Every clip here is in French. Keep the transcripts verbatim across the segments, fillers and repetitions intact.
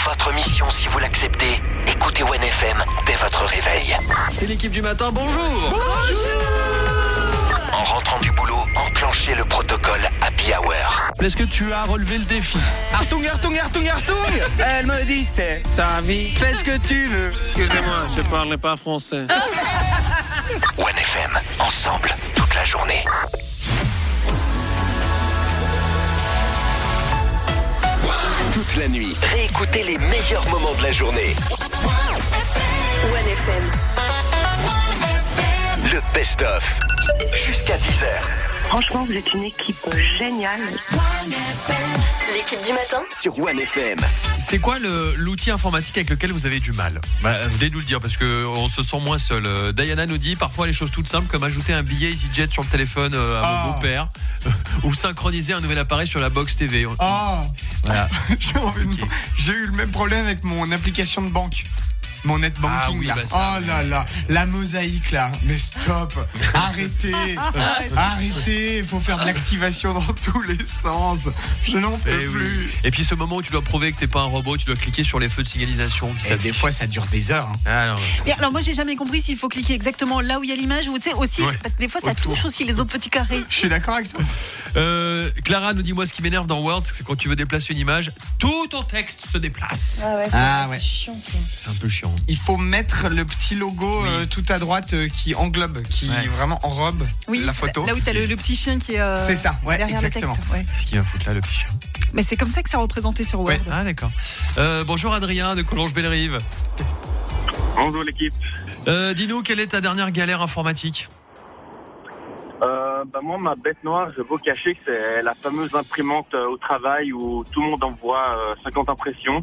votre mission si vous l'acceptez. Écoutez One F M dès votre réveil. C'est l'équipe du matin, bonjour. Bonjour. En rentrant du boulot, enclenchez le protocole Happy Hour. Est-ce que tu as relevé le défi? Artung, Artung, Artung, Artung. Elle me dit c'est ta vie, fais ce que tu veux. Excusez-moi, je parle pas français. One F M, ensemble, toute la journée. Toute la nuit, réécoutez les meilleurs moments de la journée. One F M. Le best-of, jusqu'à dix heures. Franchement, vous êtes une équipe géniale. L'équipe du matin Sur One F M. C'est quoi le, l'outil informatique avec lequel vous avez du mal? Bah, venez nous le dire parce qu'on se sent moins seul. Euh, Diana nous dit parfois les choses toutes simples comme ajouter un billet EasyJet sur le téléphone euh, à oh. mon beau-père ou synchroniser un nouvel appareil sur la box T V. Oh. Voilà. j'ai, envie Okay. de... j'ai eu le même problème avec mon application de banque. Mon net banking ah oui, là. Bah ça, oh là là, la mosaïque là. Mais stop, arrêtez, arrêtez. Il faut faire de l'activation dans tous les sens. Je n'en peux Et plus. Oui. Et puis ce moment où tu dois prouver que t'es pas un robot, tu dois cliquer sur les feux de signalisation. Et des fois ça dure des heures. Hein. Ah, non. Et alors moi j'ai jamais compris s'il faut cliquer exactement là où il y a l'image ou tu sais aussi ouais. parce que des fois ça Autour. touche aussi les autres petits carrés. Je suis d'accord avec toi. Euh, Clara nous dit moi ce qui m'énerve dans Word c'est quand tu veux déplacer une image, tout ton texte se déplace. Ah ouais, c'est, Ah c'est ouais. chiant ça. C'est un peu chiant. Il faut mettre le petit logo Oui. euh, tout à droite euh, qui englobe, qui Ouais. vraiment enrobe Oui, la photo. là où t'as le, le petit chien qui est euh, C'est ça, ouais, derrière exactement. le texte. Ouais. Qu'est-ce qu'il va foutre là le petit chien? Mais c'est comme ça que c'est représenté sur Word. Ouais. Ah d'accord. Euh, bonjour Adrien de Collonges-Bellerive. Bonjour l'équipe. Euh, dis-nous quelle est ta dernière galère informatique? Euh, bah moi, ma bête noire, je veux cacher que c'est la fameuse imprimante euh, au travail où tout le monde envoie euh, cinquante impressions.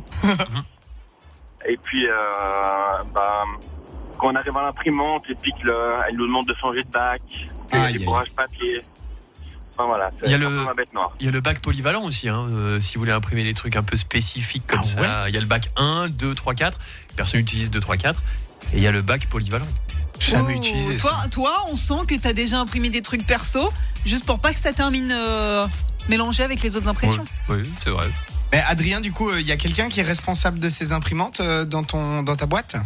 Et puis, euh, bah, quand on arrive à l'imprimante et puis qu'elle nous demande de changer de bac, qu'il y a Aïe, des aïe. bourrages papier. Enfin voilà, c'est Il y a un le- peu ma bête noire. Il y a le bac polyvalent aussi, hein, euh, si vous voulez imprimer des trucs un peu spécifiques comme Ah ça. ouais Il y a le bac un, deux, trois, quatre. Personne n'utilise deux, trois, quatre. Et il y a le bac polyvalent. Jamais Oh, utilisé toi, ça. toi, on sent que t'as déjà imprimé des trucs perso juste pour pas que ça termine euh, mélangé avec les autres impressions. Oui, oui, c'est vrai. Mais Adrien, du coup, il euh, y a quelqu'un qui est responsable de ces imprimantes euh, dans ton dans ta boîte?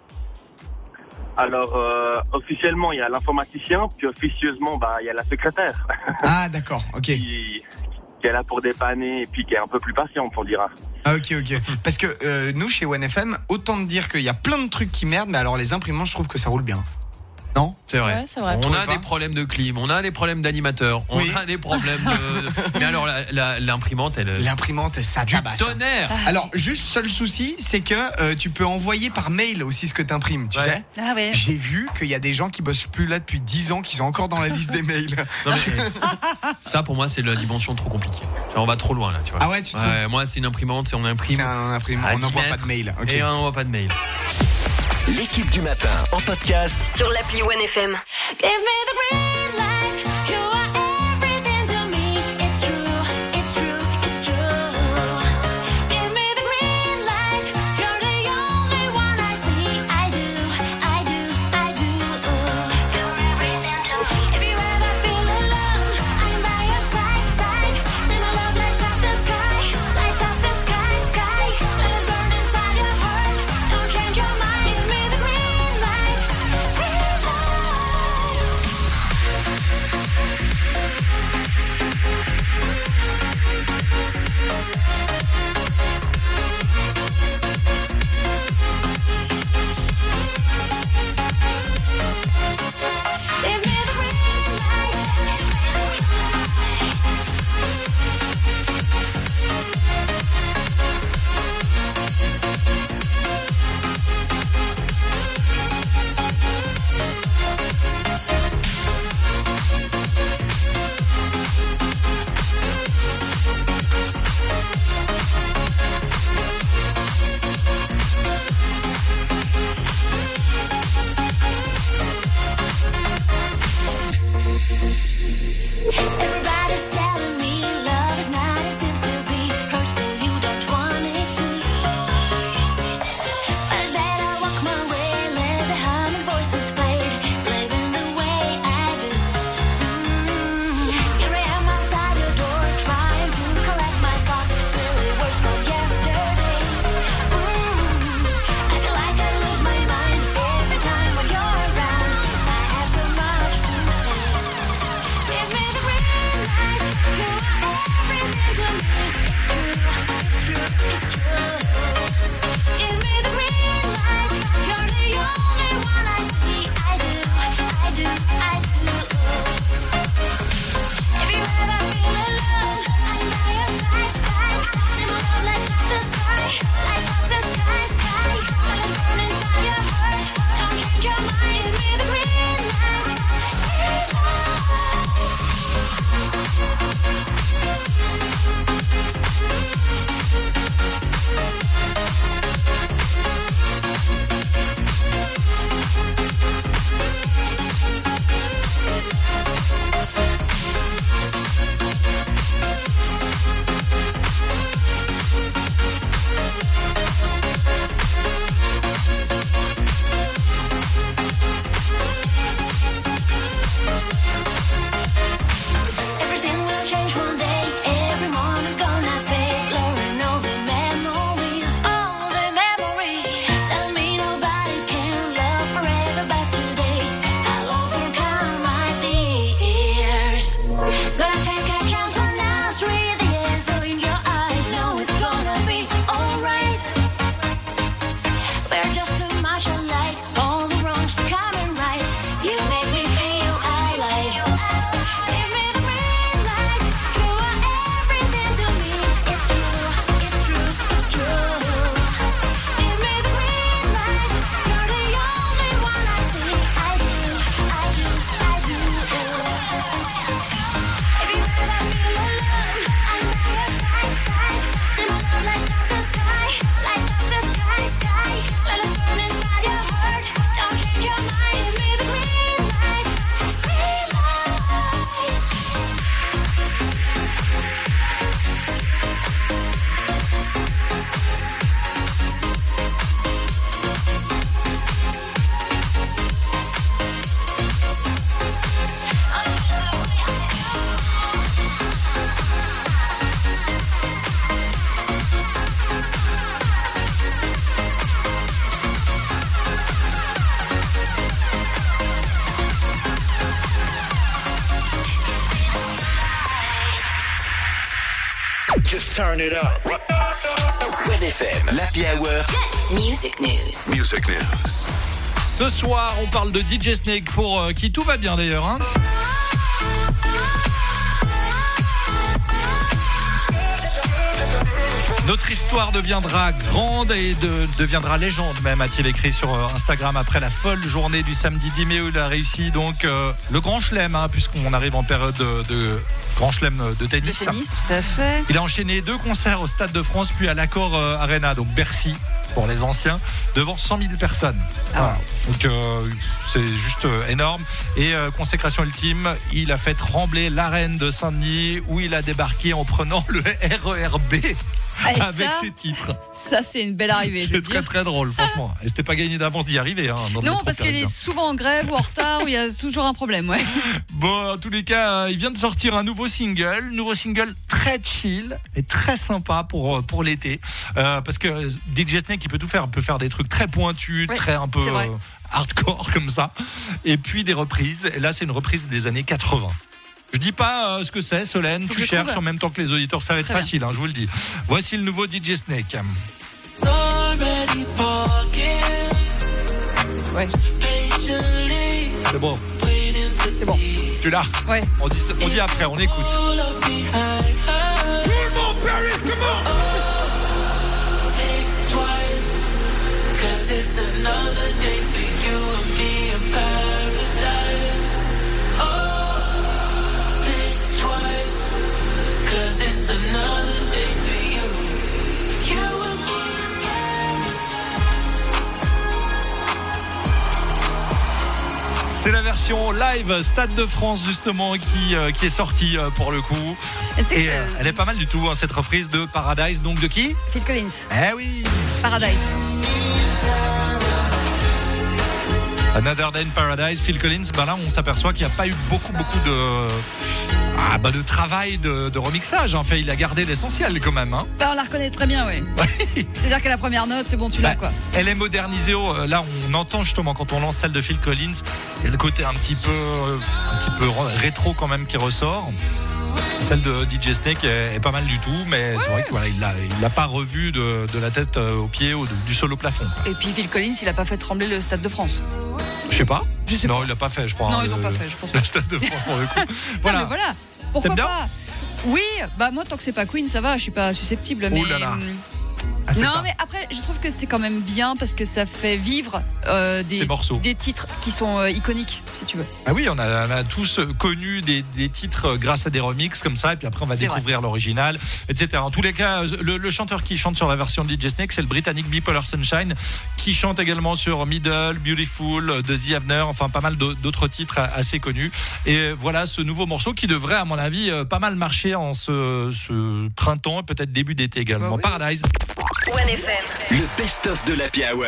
Alors, euh, officiellement, il y a l'informaticien, puis officieusement, bah, il y a la secrétaire Ah d'accord, ok. qui, qui est là pour dépanner et puis qui est un peu plus patiente, on dira. Ah, ok, ok. Parce que euh, nous, chez One F M, autant de dire qu'il y a plein de trucs qui merdent, mais alors les imprimantes, je trouve que ça roule bien. Non? C'est vrai. Ouais, c'est vrai. On Trouvez a pas des problèmes de clim, on a des problèmes d'animateur, on Oui. a des problèmes de. Mais alors la, la, l'imprimante, elle. L'imprimante, ça Du tabasse. tonnerre. Alors, juste seul souci, c'est que euh, tu peux envoyer par mail aussi ce que tu imprimes, tu Ouais. sais. Ah ouais. J'ai vu qu'il y a des gens qui bossent plus là depuis dix ans, qui sont encore dans la liste des mails. Non, mais, ça pour moi c'est la dimension trop compliquée. Ça, on va trop loin là, tu vois. Ah ouais, tu trouves? Ouais, moi c'est une imprimante, c'est on imprime. C'est un imprimant, à on dix n'envoie pas mètres de mail. Ok. Et on n'envoie pas de mail. L'équipe du matin en podcast sur l'appli One F M. Give me the green light. You are everything to me. It's true, it's true, it's true. Give me the green light. You're the only one I see. I do, I do, I do. You're everything to me. If you ever feel alone, I'm by your side, side. See my love light up the sky, light up the sky, sky. Let it burn inside your heart. Don't change your mind. Give me the green light, green light. it's true. Give me the green light. You're the only one I see. I do, I do, I do. If you ever feel alone, I'm by your side, side. Simple love, light up the sky, light up the sky, sky. Let it burn inside your heart. Don't change your mind. Give me the green light, green Everything will change one day. Every moment's gonna fade. Blurring all the memories, all the memories. Tell me nobody can love forever, but today I'll overcome my fears. Gonna take a chance on us, read the answer in your eyes. Know it's gonna be alright. We're just too much alike. All the wrongs becoming right. You make me feel alive. Give me the green light. You are everything to me. It's true, it's true, it's true. Give me the green light. You're the only one I see. I do, I do, I do. If you ever feel alone, I'm by your side, side. Simple love, light up the sky, light up the sky, sky. Let it burn inside your heart. Don't change your mind. Give me the green light, green light. Just turn it up. Red F M, l'Happy Hour. Music News. Music News. Ce soir, on parle de D J Snake pour euh, qui tout va bien d'ailleurs. Hein. Notre histoire deviendra grande et de, deviendra légende même, a-t-il écrit sur euh, Instagram après la folle journée du samedi dix mai où il a réussi donc euh, le grand chelem, hein, puisqu'on arrive en période de, de grand chelem de tennis. Le tennis, tout à fait. Il a enchaîné deux concerts au Stade de France puis à l'Accor euh, Arena, donc Bercy pour les anciens, devant cent mille personnes. Ah. Voilà. Donc euh, c'est juste euh, énorme. Et euh, consécration ultime, il a fait trembler l'arène de Saint-Denis où il a débarqué en prenant le R E R B. Ah, et avec ça, ses titres. Ça, c'est une belle arrivée. C'est très très drôle, franchement. Et c'était pas gagné d'avance d'y arriver. Hein, dans le Non, métro parce qu'il est parisien. souvent en grève ou en retard, où il y a toujours un problème, ouais. Bon, en tous les cas, il vient de sortir un nouveau single, nouveau single très chill et très sympa pour pour l'été, euh, parce que D J Snake, il peut tout faire, il peut faire des trucs très pointus, Ouais, très un peu c'est vrai. euh, hardcore comme ça, et puis des reprises. Et là, c'est une reprise des années quatre-vingts. Je dis pas euh, ce que c'est, Solène, Faut tu que je cherches trouve. en même temps que les auditeurs, ça va être Très bien. facile, hein, je vous le dis. Voici le nouveau D J Snake. Ouais. C'est bon. C'est bon. Tu l'as. Ouais. On dit, on dit après, on écoute. C'est la version live Stade de France justement qui, euh, qui est sortie euh, pour le coup. Et tu sais que Et c'est- euh, elle est pas mal du tout, hein, cette reprise de Paradise. Donc de qui? Phil Collins. Eh oui, Paradise. Another Day in Paradise, Phil Collins. Ben là, on s'aperçoit qu'il n'y a pas eu beaucoup, beaucoup de, ah, bah, de travail de, de remixage. En fait, il a gardé l'essentiel quand même. Hein. Bah, on la reconnaît très bien, oui. C'est-à-dire qu'à la première note, c'est bon, tu l'as, Bah, quoi. Elle est modernisée. euh, Là, on entend justement quand on lance celle de Phil Collins, il y a le côté un petit peu, euh, un petit peu rétro quand même qui ressort. Celle de D J Snake est, est pas mal du tout, mais ouais. c'est vrai qu'il voilà, l'a, il l'a pas revu de, de la tête aux pieds ou de, du sol au plafond. Et puis Phil Collins, il a pas fait trembler le Stade de France. Je sais pas. Je sais non, pas. il l'a pas fait, je crois. Non, hein, ils ont le, pas fait, je pense. Le Stade de France pour le coup. Voilà. Non, mais voilà. Pourquoi T'aimes bien pas? Oui, bah moi tant que c'est pas Queen, ça va, je suis pas susceptible. Mais Oh là là. Ah, non, ça. Mais après, je trouve que c'est quand même bien parce que ça fait vivre euh, des, des titres qui sont euh, iconiques, si tu veux. Ah oui, on a, on a tous connu des, des titres grâce à des remixes comme ça, et puis après on va c'est découvrir vrai. l'original, et cetera. En tous les cas, le, le chanteur qui chante sur la version de D J Snake, c'est le Britannique Bipolar Sunshine, qui chante également sur Middle, Beautiful, The The Avener, enfin pas mal d'autres titres assez connus. Et voilà ce nouveau morceau qui devrait, à mon avis, pas mal marcher en ce, ce printemps, peut-être début d'été également. Bah oui. Paradise. one F M. Le best-of de l'Happy Hour.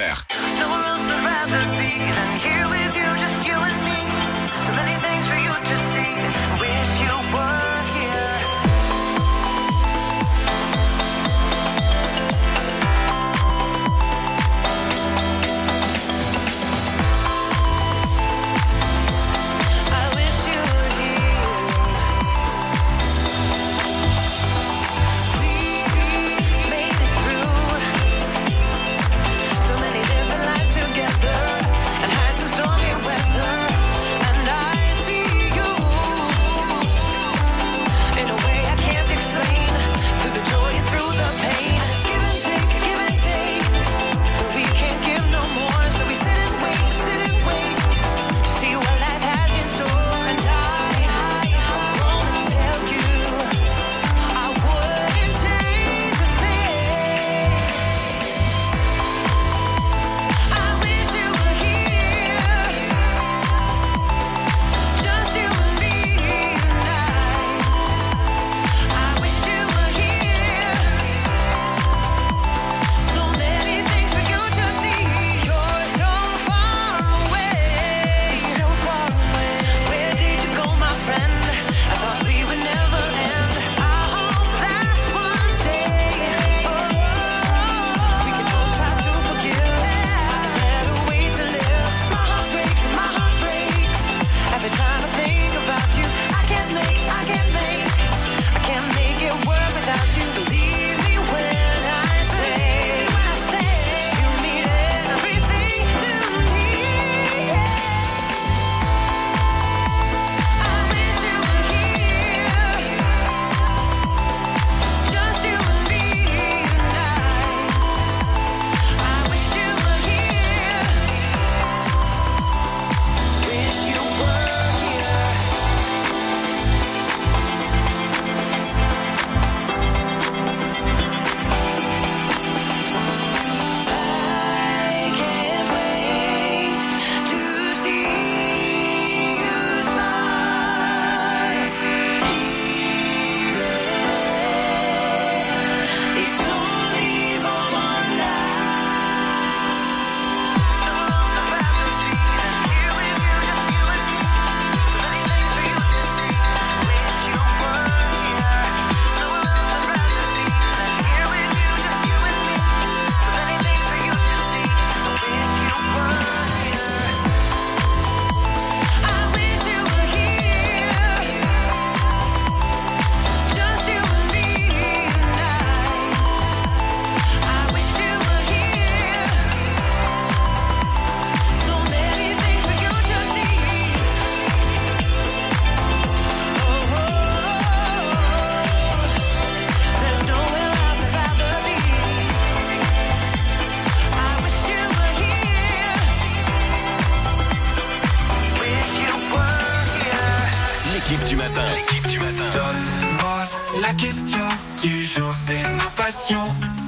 L'équipe du matin. L'équipe du matin. Donne-moi la question du jour, c'est ma passion.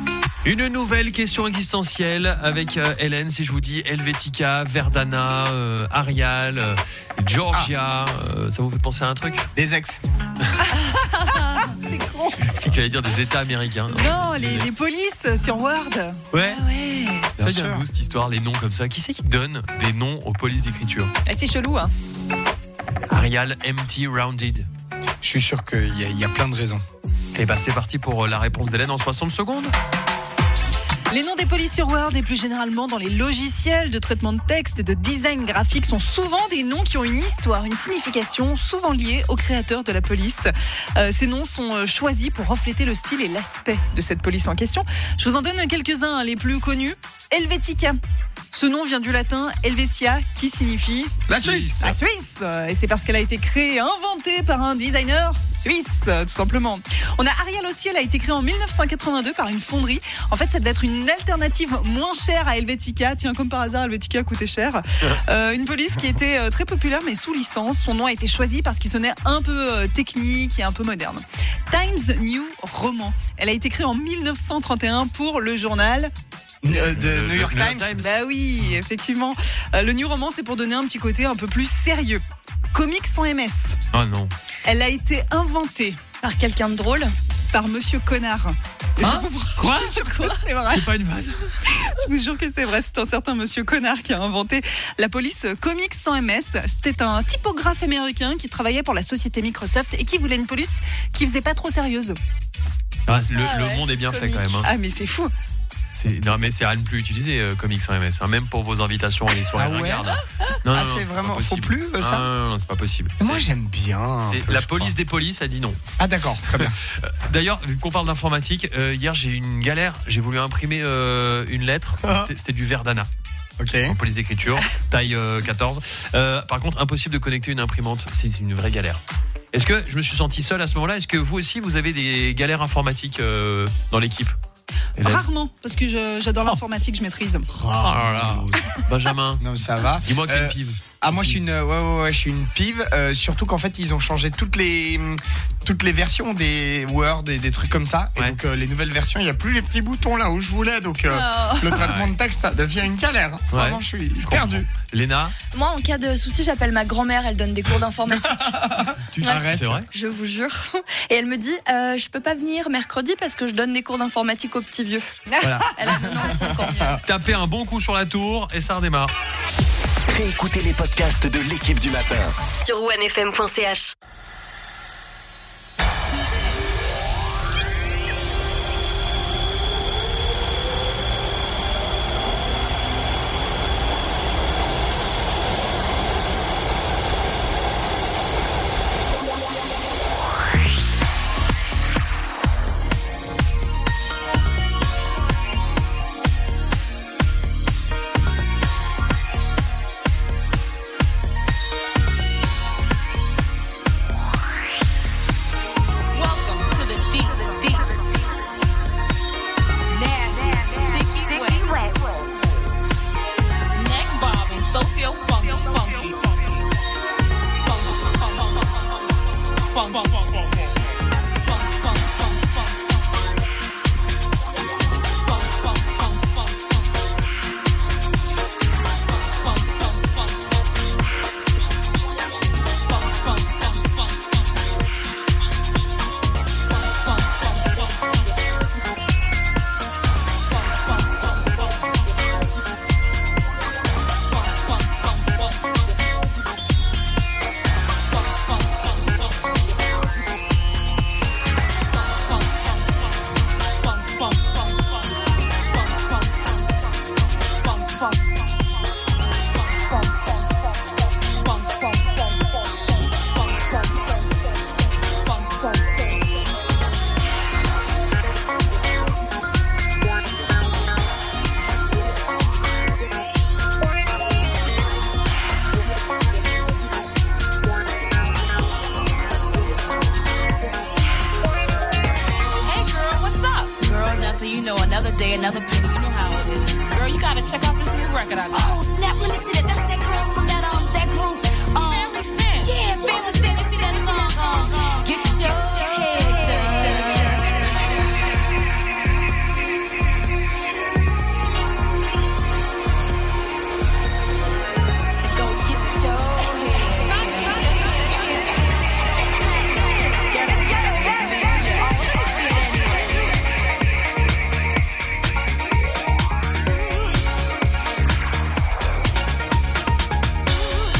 Une nouvelle question existentielle avec euh, Hélène. Si je vous dis Helvetica, Verdana, euh, Arial, euh, Georgia, ah. euh, ça vous fait penser à un truc? Des ex. C'est con. Tu allais dire des États américains. Non, les, les polices sur Word. Ouais. Ah ouais. Ça vient d'où cette histoire, les noms comme ça? Qui c'est qui donne des noms aux polices d'écriture? Ah, c'est chelou, hein. Arial, Empty, Rounded. Je suis sûr qu'il y, y a plein de raisons. Et bah c'est parti pour la réponse d'Hélène en soixante secondes. Les noms des polices sur Word et plus généralement dans les logiciels de traitement de texte et de design graphique sont souvent des noms qui ont une histoire, une signification, souvent liée au créateur de la police. Euh, ces noms sont choisis pour refléter le style et l'aspect de cette police en question. Je vous en donne quelques-uns, les plus connus. Helvetica. Ce nom vient du latin Helvetia, qui signifie la Suisse. La Suisse. Et c'est parce qu'elle a été créée et inventée par un designer suisse, tout simplement. On a Arial aussi, elle a été créée en mille neuf cent quatre-vingt-deux par une fonderie. En fait, ça devait être une alternative moins chère à Helvetica. Tiens, comme par hasard, Helvetica coûtait cher. Euh, une police qui était très populaire, mais sous licence. Son nom a été choisi parce qu'il sonnait un peu technique et un peu moderne. Times New Roman. Elle a été créée en mille neuf cent trente et un pour le journal Euh, de New York Times. Times. Bah oui, effectivement. Euh, le New Roman, c'est pour donner un petit côté un peu plus sérieux. Comics sans M S. Oh non. Elle a été inventée par quelqu'un de drôle. Par Monsieur Connard. Hein Quoi Quoi C'est vrai. C'est pas une vanne. Je vous jure que c'est vrai. C'est un certain Monsieur Connard qui a inventé la police Comics sans M S. C'était un typographe américain qui travaillait pour la société Microsoft et qui voulait une police qui faisait pas trop sérieuse. Ah, le, Ah ouais, le monde est bien comique. fait quand même. Hein. Ah mais c'est fou. C'est, non mais c'est rien de plus utilisé euh, Comics sans M S, hein, même pour vos invitations et les soirées Ah ouais ringardes. Non, Ah, non, non, c'est pas vraiment- faut possible. plus, euh, ça Ah, non, non, c'est pas possible. Moi, C'est- j'aime bien. un C'est peu, la je police crois. des polices a dit non. Ah, d'accord, très bien. Euh, D'ailleurs, vu qu'on parle d'informatique, euh, hier j'ai eu une galère. J'ai voulu imprimer euh, une lettre. Ah. C'était, c'était du Verdana. Ok. En police d'écriture, taille euh, quatorze. Euh, par contre, impossible de connecter une imprimante. C'est une vraie galère. Est-ce que je me suis senti seul à ce moment-là? Est-ce que vous aussi, vous avez des galères informatiques euh, dans l'équipe? Hélène Rarement, parce que je- j'adore l'informatique, je maîtrise. Oh là là. Benjamin, Non, ça va. dis-moi quelle Euh, pive. Ah, moi, je suis une, ouais, ouais, ouais, je suis une pive. euh, surtout qu'en fait, ils ont changé toutes les, toutes les versions des Word et des trucs comme ça. Et Ouais. donc, euh, les nouvelles versions, il n'y a plus les petits boutons là où je voulais. Donc, euh, Oh. le traitement de texte, ça devient une galère. Vraiment, Ouais. je suis Je perdu. comprends. Léna, Moi, en cas de souci, j'appelle ma grand-mère. Elle donne des cours d'informatique. tu Ouais. Arrête. C'est vrai? Je vous jure. Et elle me dit, euh, je peux pas venir mercredi parce que je donne des cours d'informatique aux petits vieux. Voilà. Elle a quatre-vingt-cinq ans. Tapez un bon coup sur la tour et ça redémarre. Réécoutez les podcasts de l'équipe du matin. Sur onefm point c h. Welcome to the deep, deep, nasty, sticky, wet, neck bobbing, socio funky, funky, funk, funk, funk, funk, funk, funk, funk, funk, funk, funk, funk, funk, funk, Hey girl, what's up? Girl, nothing. You know, another day, another penny. You know how it is. Girl, you gotta check out this new record I got. Oh, snap! Let me see that. That's that girl from that um that group. Um, Family Stand. Yeah, Family Stand. You see that song? Um, Get your head done. Go get your head.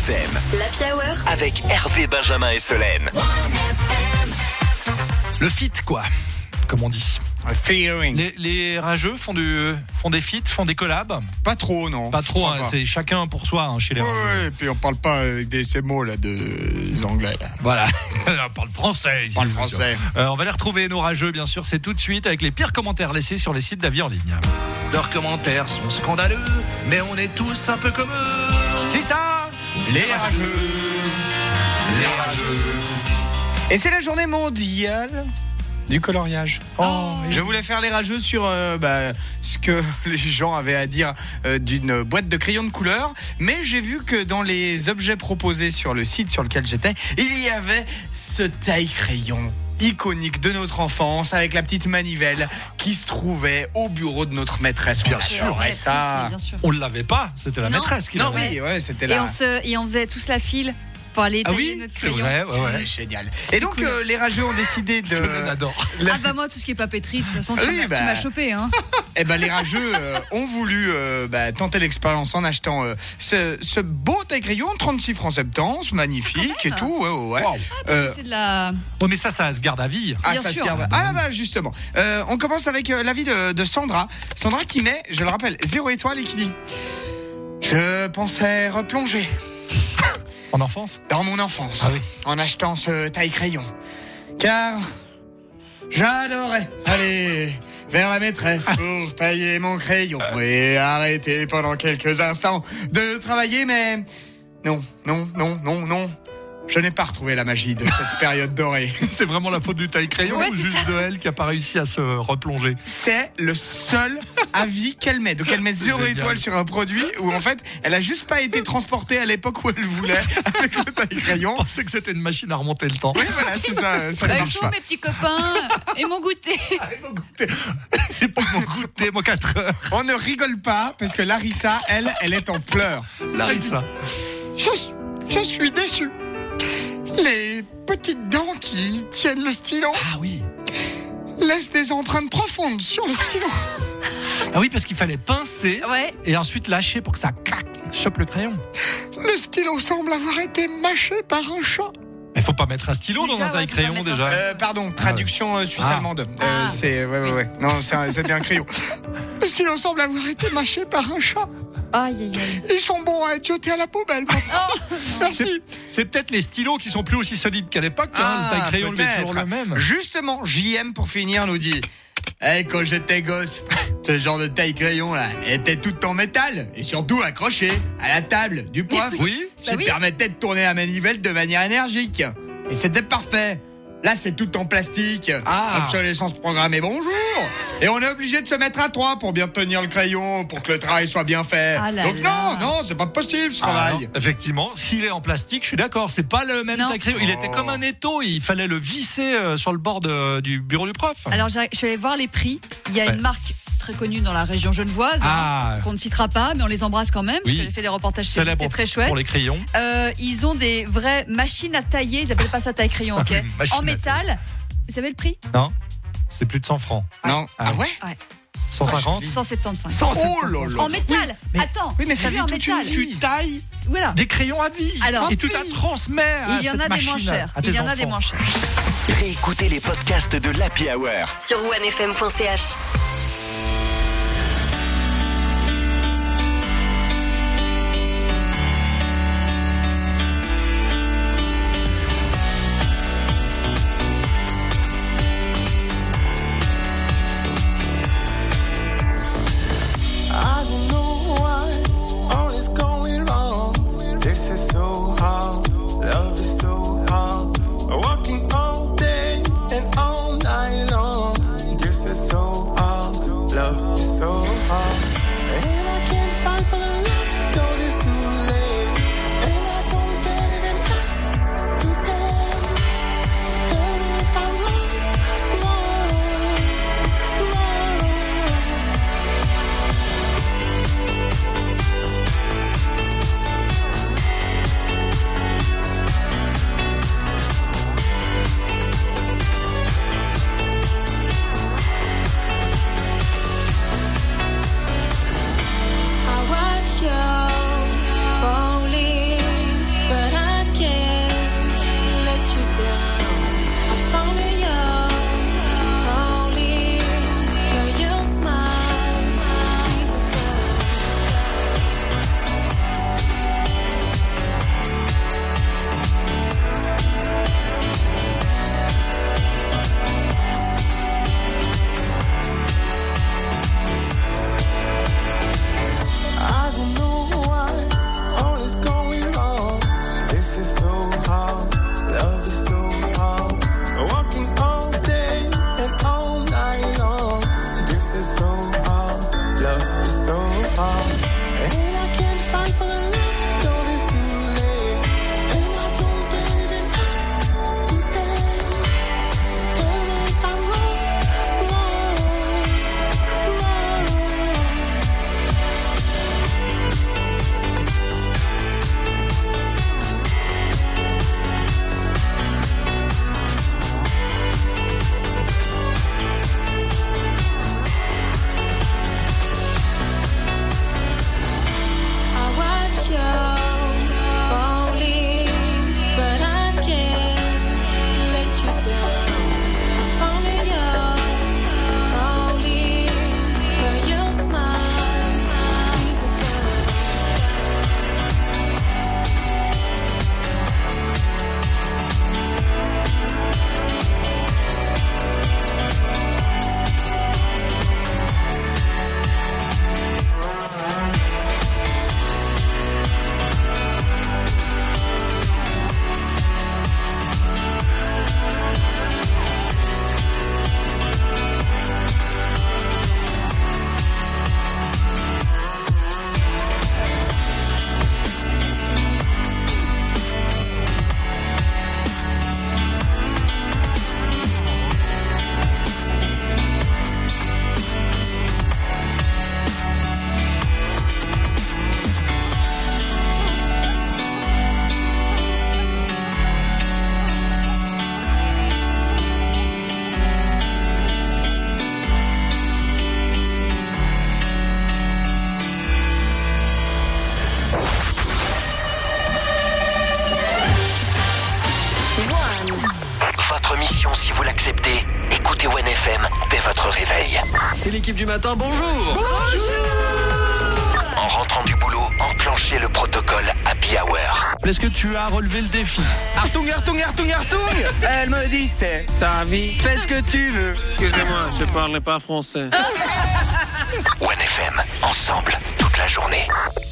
F M. L'Happy Hour Avec Hervé, Benjamin et Solène. Le feat, quoi, comme on dit. Les, les rageux font, du, font des feats, font des collabs. Pas trop, non. Pas trop, hein, pas. c'est chacun pour soi hein, chez les ouais, rageux. Ouais, et puis on parle pas avec des ces mots là de anglais. Là. Voilà, on parle français ici. On parle français. Euh, on va les retrouver, nos rageux, bien sûr, c'est tout de suite avec les pires commentaires laissés sur les sites d'avis en ligne. Leurs commentaires sont scandaleux, mais on est tous un peu comme eux. Qui ça? Les rageux. Les rageux. Et c'est la journée mondiale du coloriage. Oh, je voulais faire les rageux sur euh, bah, ce que les gens avaient à dire euh, d'une boîte de crayons de couleur, mais j'ai vu que dans les objets proposés sur le site sur lequel j'étais, il y avait ce taille-crayon iconique de notre enfance avec la petite manivelle qui se trouvait au bureau de notre maîtresse. Bien sûr, ouais, ça, tous, bien sûr. on l'avait pas, c'était la Non. maîtresse qui non, l'avait. oui, ouais, c'était Et là. on, se, et on faisait tous la file pour aller Ah tailler oui, notre c'est crayon. vrai, ouais, ouais. C'était génial. Et donc cool. euh, les rageux ont décidé de. Solène adore. Ah bah moi, tout ce qui est papeterie, de toute façon, tu Oui, m'as bah. tu m'as chopé. Hein. Eh ben les rageux euh, ont voulu euh, bah, tenter l'expérience en achetant euh, ce, ce beau taille-crayon, trente-six francs soixante-dix, magnifique et tout. Ouais, ouais, ouais. Wow. Ah, parce Euh, que c'est de la... Oh, mais ça, ça se garde à vie. Ah, Bien ça sûr. se garde. Ah là bah justement. Euh, on commence avec euh, l'avis de, de Sandra. Sandra qui met, je le rappelle, zéro étoile et qui dit: je pensais replonger En enfance? dans mon enfance Ah oui. en achetant ce taille-crayon. Car j'adorais aller vers la maîtresse pour tailler mon crayon et arrêter pendant quelques instants de travailler, mais non, non, non, non, non. Je n'ai pas retrouvé la magie de cette période dorée. C'est vraiment la faute du taille-crayon Ouais, ou c'est juste ça. de elle qui a pas réussi à se replonger? C'est le seul avis qu'elle met. Donc elle met zéro Génial. étoile sur un produit où en fait elle a juste pas été transportée à l'époque où elle voulait avec le taille-crayon. Je pensais que c'était une machine à remonter le temps. Oui voilà, c'est ça, ça ne Avec marche chaud, pas. mes petits copains, et mon goûter. J'ai pas mon goûter, moi quatre heures. On ne rigole pas parce que Larissa, elle, elle est en pleurs. Larissa. Je, je suis déçue. Les petites dents qui tiennent le stylo Ah oui. laissent des empreintes profondes sur le stylo. Ah oui, parce qu'il fallait pincer Ouais. et ensuite lâcher pour que ça claque, chope le crayon. Le stylo semble avoir été mâché par un chat. Il faut pas mettre un stylo dans Déjà, un ouais, taille-crayon faut pas mettre déjà. Euh, pardon, traduction euh, suisse-allemande. Euh, Ah. c'est ouais, ouais, ouais. Non, c'est, un- c'est bien un crayon. Le stylo semble avoir été mâché par un chat. Aïe, aïe, aïe. Ils sont bons à être jetés à la poubelle. Oh, Merci. C'est peut-être les stylos qui sont plus aussi solides qu'à l'époque. hein. Le taille-crayon lui est toujours le même. Justement, J M pour finir nous dit: hey, quand j'étais gosse, ce genre de taille-crayon là était tout en métal et surtout accroché à la table du prof. Oui. Ce Bah qui oui. permettait de tourner la manivelle de manière énergique. Et c'était parfait. Là, c'est tout en plastique. Ah. Obsolescence programmée, bonjour. Et on est obligé de se mettre à trois pour bien tenir le crayon, pour que le travail soit bien fait. Ah là Donc là. non, non, c'est pas possible ce Ah, travail. non, effectivement, s'il est en plastique, je suis d'accord, c'est pas le même Non. taille-crayon. Il Oh. était comme un étau, il fallait le visser euh, sur le bord de- du bureau du prof. Alors, j'ai- je suis allée voir les prix. Il y a Ouais. une marque très connue dans la région genevoise, Ah. hein, qu'on ne citera pas, mais on les embrasse quand même, Oui. parce qu'elle a fait des reportages, Célèbre c'était très chouette. pour les crayons. Euh, ils ont des vraies machines à tailler, ils appellent pas ça taille-crayon, ok Machine En à métal. Vous savez le prix? Non, c'est plus de cent francs. Non. Ah Ah ouais? Ouais. cent cinquante cent soixante-quinze. cent Oh là là. En métal. Attends, oui, mais ça celui vit en toute une métal. vie. Tu tailles Voilà. des crayons à vie Alors, et tu la transmets à Il y en cette a des machine, moins chers. à tes Il y en a des enfants. moins chers. Réécoutez les podcasts de l'Happy Hour sur one f m point c h. I don't know what all is going wrong. This is so hard. Love is so hard. Working all day and all night long. This is so hard. C'est l'équipe du matin, bonjour. En rentrant du boulot, enclenchez le protocole Happy Hour. Est-ce que tu as relevé le défi? Artung, Artung, Artung, Artung. Elle me dit c'est ta vie, fais ce que tu veux. Excusez-moi, je parle pas français. One F M, ensemble, toute la journée.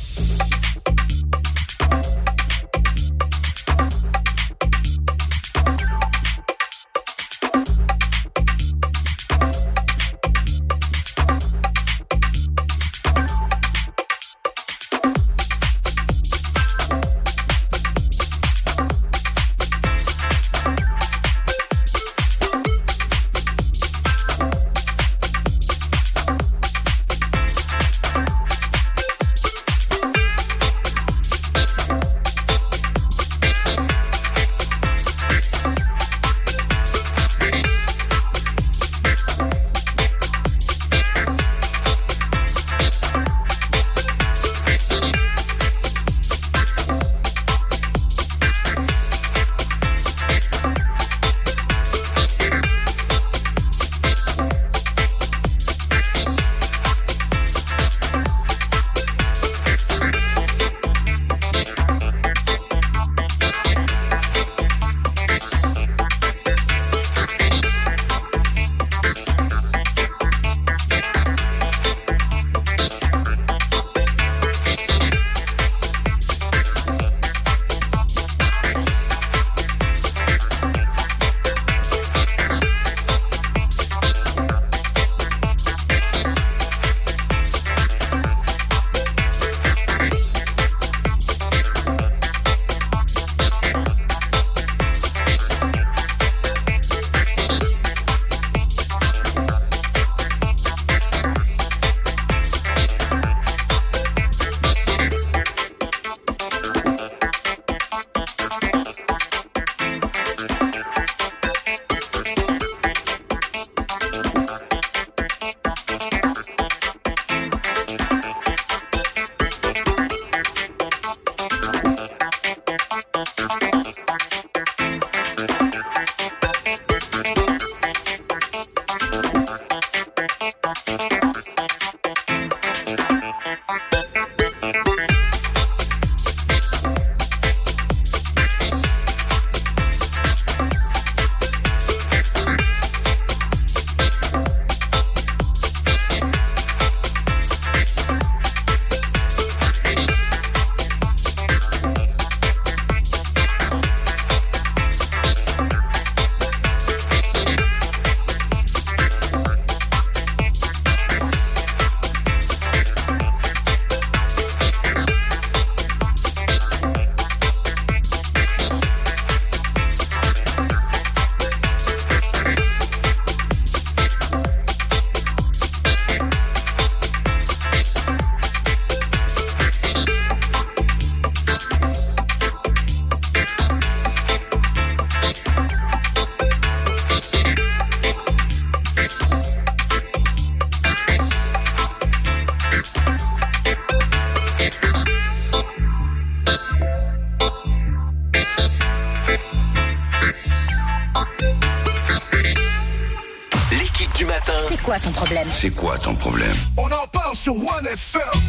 C'est quoi ton problème? C'est quoi ton problème? On en parle sur One F M.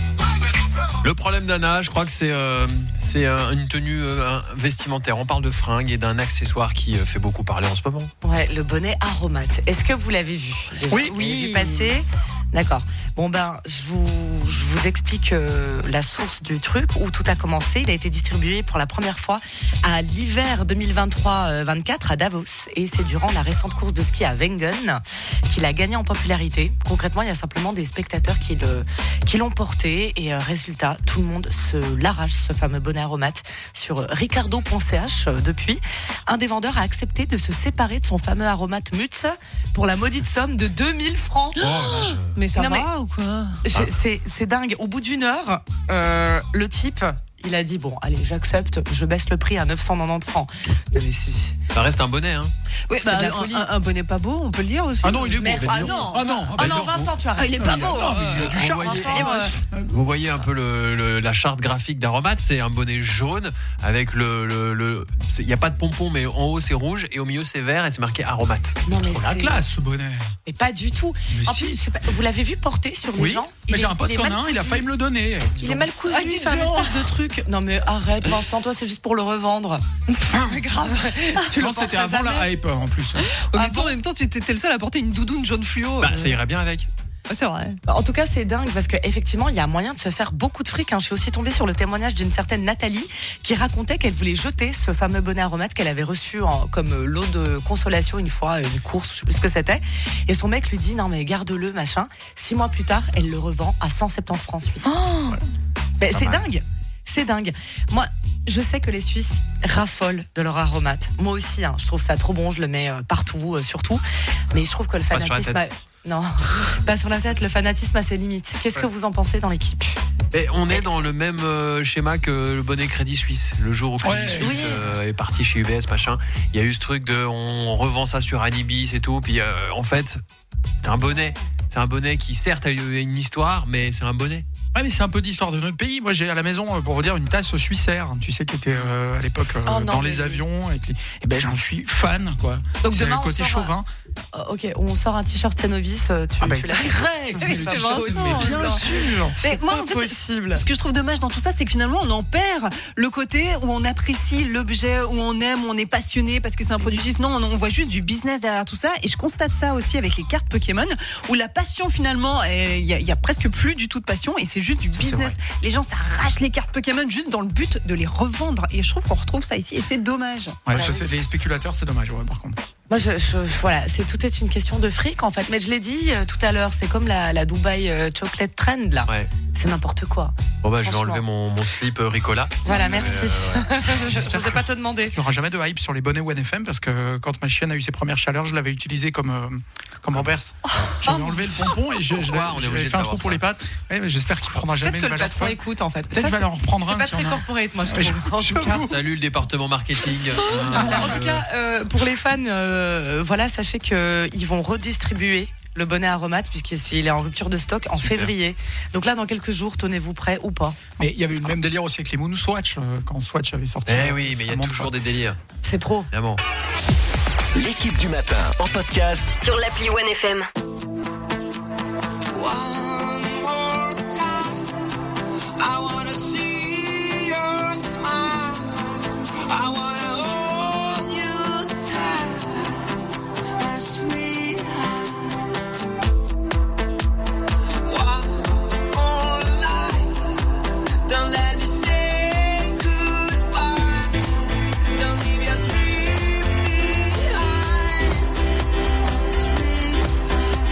Le problème d'Anna, je crois que c'est euh, c'est euh, une tenue euh, vestimentaire. On parle de fringues et d'un accessoire qui euh, fait beaucoup parler en ce moment. Ouais, le bonnet Aromate. Est-ce que vous l'avez vu déjà? Oui, vous l'avez vu passer. D'accord. Bon ben, je vous, je vous explique euh, la source du truc où tout a commencé. Il a été distribué pour la première fois à l'hiver deux mille vingt-trois vingt-quatre à Davos. Et c'est durant la récente course de ski à Wengen qu'il a gagné en popularité. Concrètement, il y a simplement des spectateurs qui le, qui l'ont porté. Et euh, résultat, tout le monde se l'arrache, ce fameux bonnet Aromate, sur ricardo point c h euh, depuis. Un des vendeurs a accepté de se séparer de son fameux Aromate Mutz pour la maudite somme de deux mille francs. Oh, vache. Mais ça Non, va mais ou quoi? C'est, c'est, c'est dingue. Au bout d'une heure, euh, le type, il a dit bon, allez, j'accepte, je baisse le prix à neuf cent quatre-vingt-dix francs. Mais c'est- Ça reste un bonnet, hein. Oui, C'est bah, de la un, folie. un- un bonnet pas beau, on peut le dire aussi. Ah non, il est beau. Merci. Vincent. Ah non. Ah non, Ah non, Vincent, tu arrêtes. Ah, il est pas beau. Ah, mais il y a du Vous charme. voyez, Vincent, euh, vous voyez un peu le, le- la charte graphique d'Aromat, c'est un bonnet jaune avec le. le, le- c'est- il n'y a pas de pompon, mais en haut c'est rouge et au milieu c'est vert et c'est marqué Aromat. Non, mais Trop la c'est- classe ce bonnet. Mais pas du tout. Mais En si. plus, je sais pas, vous l'avez vu porter sur les Oui, gens mais Il j'ai est- un pote il est qui en a mal un, il a cousu. failli me le donner. Il est mal cousu, Ah, il dis fait un donc. espèce de truc. Non mais arrête Vincent, toi c'est juste pour le revendre. Mais grave. Tu le Non, c'était porterais avant la jamais. hype en plus. En même temps, en même temps, tu étais le seul à porter une doudoune jaune fluo. Bah, euh. ça irait bien avec. Ah, c'est vrai. Bah, En tout cas, c'est dingue parce qu'effectivement, il y a moyen de se faire beaucoup de fric. hein. Je suis aussi tombée sur le témoignage d'une certaine Nathalie qui racontait qu'elle voulait jeter ce fameux bonnet Aromat qu'elle avait reçu en- comme euh, lot de consolation une fois, euh, une course, je sais plus ce que c'était. Et son mec lui dit non mais garde-le, machin. Six mois plus tard, elle le revend à cent soixante-dix francs suisses. Oh. Bah, c'est mal. dingue. C'est dingue. Moi, je sais que les Suisses raffolent de leur aromate. Moi aussi, hein, je trouve ça trop bon. Je le mets euh, partout, euh, surtout. Mais je trouve que le Pas sur la fanatisme. tête. a- Non, pas sur la tête. Le fanatisme a ses limites. Qu'est-ce que Ouais. vous en pensez dans l'équipe? Et on est dans le même euh, schéma que le bonnet Crédit Suisse. Le jour où Crédit Ouais. Suisse Oui. euh, est parti chez U B S, machin, il y a eu ce truc de on revend ça sur Anibis et tout. Puis euh, en fait, c'est un bonnet. C'est un bonnet qui certes a eu une histoire, mais c'est un bonnet. Ouais, mais c'est un peu d'histoire de notre pays. Moi, j'ai à la maison, euh, pour vous dire, une tasse Suissair. Tu sais, qui était euh, à l'époque euh, Oh non, dans mais- les avions. Avec les... Et ben, j'en suis fan, quoi. Donc C'est demain, le on côté sort, chauvin. Euh, ok, on sort un t-shirt Tianovis. euh, Tu, Ah ben, tu l'as direct. Oui, Mais le c'est t-shirt, Vincent, mais bien putain. sûr. Mais moi, en pas fait, possible. ce que je trouve dommage dans tout ça, c'est que finalement, on en perd le côté où on apprécie l'objet, où on aime, où on est passionné parce que c'est un produit suisse. Non, on, on voit juste du business derrière tout ça. Et je constate ça aussi avec les cartes Pokémon, où la passion, finalement, il y, a- y a presque plus du tout de passion et c'est juste du Ça, c'est business. vrai. Les gens s'arrachent les cartes Pokémon juste dans le but de les revendre. Et je trouve qu'on retrouve ça ici et c'est dommage. Ouais, ça, c'est les spéculateurs, c'est dommage, ouais, par contre. Moi, je, je- voilà, c'est tout est une question de fric en fait. Mais je l'ai dit euh, tout à l'heure, c'est comme la, la Dubaï euh, Chocolate Trend là. Ouais. C'est n'importe quoi. Bon bah je vais Franchement. enlever mon, mon slip euh, Ricola. Voilà, merci. Euh, ouais. je J'espère n'osais que- pas te demander. Il n'y aura jamais de hype sur les bonnets One F M parce que quand ma chienne a eu ses premières chaleurs, je l'avais utilisé comme, euh, comme renverse. J'avais Oh, enlevé le pompon et je, je, Pourquoi on est je obligé l'avais de fait un savoir trou pour ça les pattes. Ouais, mais j'espère qu'il prendra jamais Peut-être que une le valeur patron folle. écoute en fait. Peut-être Ça, qu'il va c'est- en reprendre C'est un. pas si très on a- corporate, moi je Ouais, trouve. En tout cas. Salut le département marketing. Voilà, en tout cas, euh, pour les fans, euh, voilà, sachez qu'ils vont redistribuer le bonnet Aromat puisqu'il est en rupture de stock en Super. février. Donc là, dans quelques jours, tenez-vous prêts ou pas. Mais il y avait eu le même délire aussi avec les Moon Swatch euh, quand Swatch avait sorti. Eh euh, oui, mais il y a récemment, toujours quoi. des délires. C'est trop. Évidemment. L'équipe du matin en podcast. Sur l'appli One F M. One more time, I wanna see your smile. I wanna hold you tight, my sweetheart. One more life, don't let me say goodbye. Don't leave your dreams behind, sweetheart.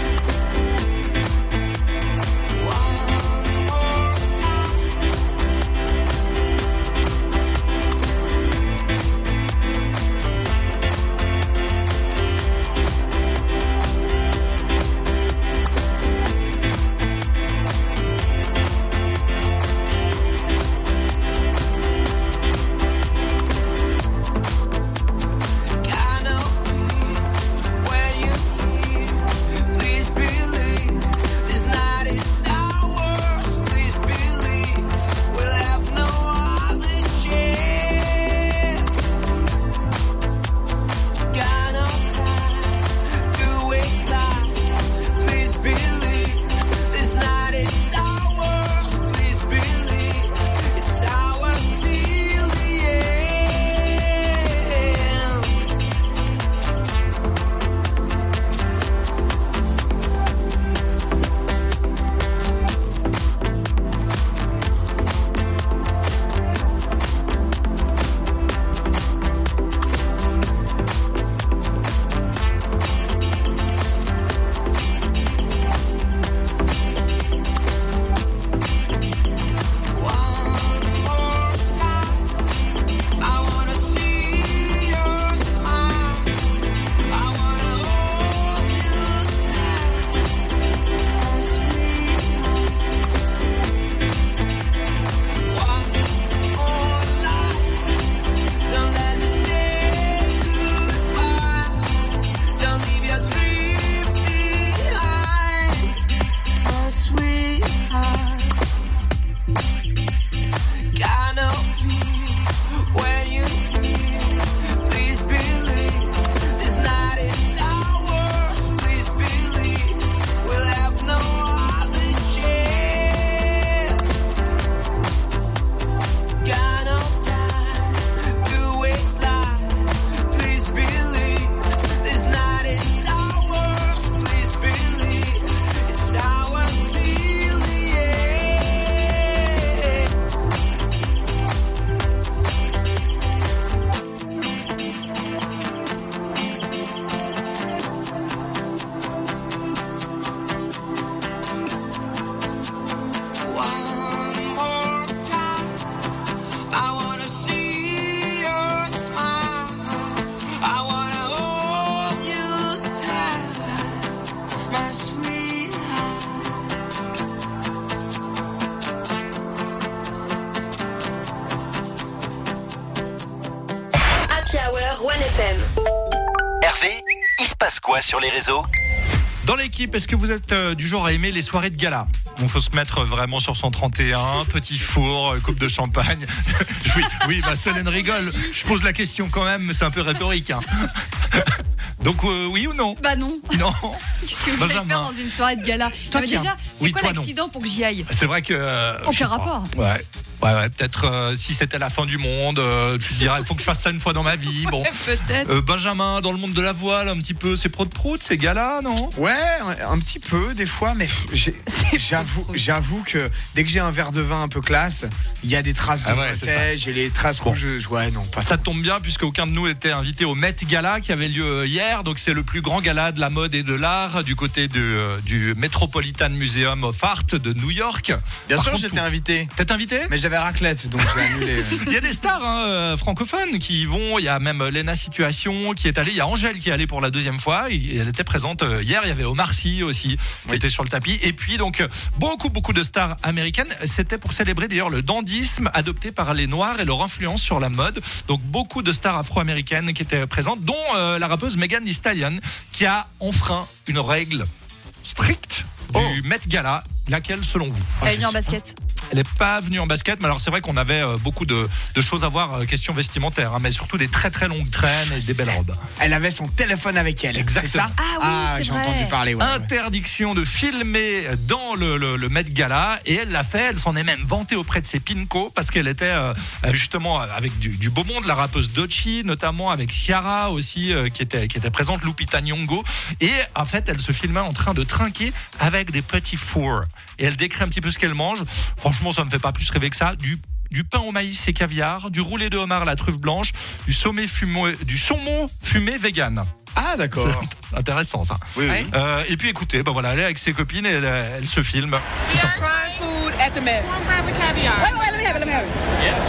l'Happy Hour One F M. Hervé, il se passe quoi sur les réseaux ? Dans l'équipe, est-ce que vous êtes euh, du genre à aimer les soirées de gala ? Il faut se mettre vraiment sur son trente et un, petit four, euh, coupe de champagne. oui, oui, bah Solène rigole. Je pose la question quand même, mais c'est un peu rhétorique. Hein. Donc euh, oui ou non ? Bah non. Non. Qu'est-ce que vous voulez faire dans une soirée de gala ? Toi, mais tiens. déjà, c'est Oui, quoi toi, non. l'accident pour que j'y aille ? C'est vrai que. Euh, je sais Aucun pas. rapport. Ouais. Ouais, ouais, peut-être euh, si c'était la fin du monde, euh, tu te dirais il faut que je fasse ça une fois dans ma vie. Bon, Ouais, peut-être. Euh, Benjamin, dans le monde de la voile, un petit peu, c'est prout-prout, ces gars-là, non ? Ouais, un, un petit peu des fois, mais pff, j'ai- j'avoue, j'avoue que dès que j'ai un verre de vin un peu classe, il y a des traces de Ah ouais, c'est ça. bouteille, j'ai les traces Bon. rouges. Ouais, non, pas Ça tombe bien puisque aucun de nous était invité au Met Gala qui avait lieu hier. Donc c'est le plus grand gala de la mode et de l'art du côté de, euh, du Metropolitan Museum of Art de New York. Bien Par sûr, contre, j'étais tout- invité. T'es invité ? Mais j'avais raclette, donc j'ai annulé. Il y a des stars hein, euh, francophones qui y vont. Il y a même Lena Situation qui est allée. Il y a Angèle qui est allée pour la deuxième fois. Et elle était présente euh, hier. Il y avait Omar Sy aussi qui était sur le tapis. Et puis donc euh, beaucoup beaucoup de stars américaines. C'était pour célébrer d'ailleurs le dandysme adopté par les Noirs et leur influence sur la mode. Donc beaucoup de stars afro-américaines qui étaient présentes, dont euh, la rappeuse Megan Thee Stallion qui a enfreint une règle stricte du Met Gala. Laquelle selon vous ? Elle est venue en basket. Elle n'est pas venue en basket, mais alors c'est vrai qu'on avait euh, beaucoup de, de choses à voir, euh, question vestimentaire, hein, mais surtout des très très longues traînes et des belles robes. Elle avait son téléphone avec elle. Exactement. C'est ça ? Ah oui, c'est j'ai vrai. entendu parler. Ouais, ouais. Interdiction de filmer dans le, le, le Met Gala, et elle l'a fait, elle s'en est même vantée auprès de ses pincos parce qu'elle était euh, justement avec du, du beau monde, la rappeuse Doechii, notamment avec Ciara aussi euh, qui était qui était présente, Lupita Nyong'o, et en fait elle se filmait en train de trinquer avec des petits fours et elle décrit un petit peu ce qu'elle mange. Franchement, ça me fait pas plus rêver que ça. Du du pain au maïs et caviar, du roulé de homard à la truffe blanche, du saumon fumé, du saumon fumé vegan. Ah d'accord. C'est intéressant ça. Oui, oui. Euh, et puis écoutez, ben voilà, elle est avec ses copines et elle, elle se filme. Tout ça. Trying food at the Met. Cornbread with caviar. Wait, wait, let me have it, let me have it. Yeah,